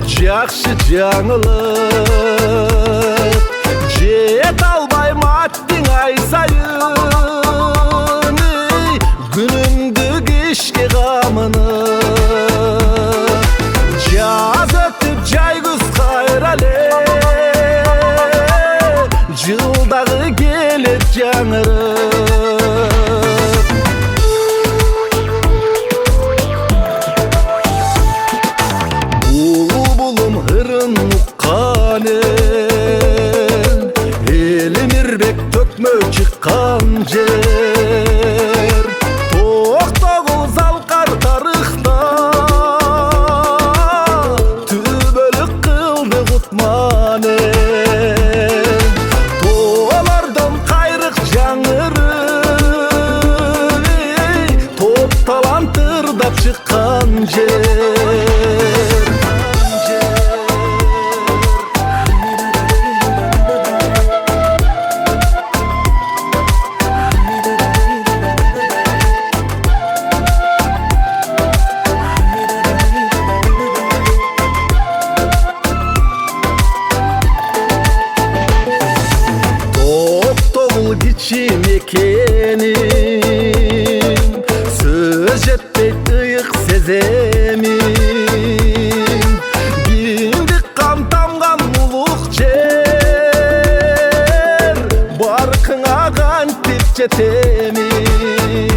Жақшы жаңылық жет албайм аттың ай сайын, күнімді кешке қамыны. Жаз өтіп жай күз қайралы, жылдағы келет жаңырып. Бұлбұлым ырын ұққан елімірбек төкмө шыққан жер. Тоқтағыл залқар тарихта түбөлік қылды құтман. Тоғалардан қайрық жаңыры, топ талантырдап шыққан жер. Кичим екенім, сөз жетпей тұйық сеземін. Кеңдік қан тамған мұлық жер, барқыңа қантып жетемін.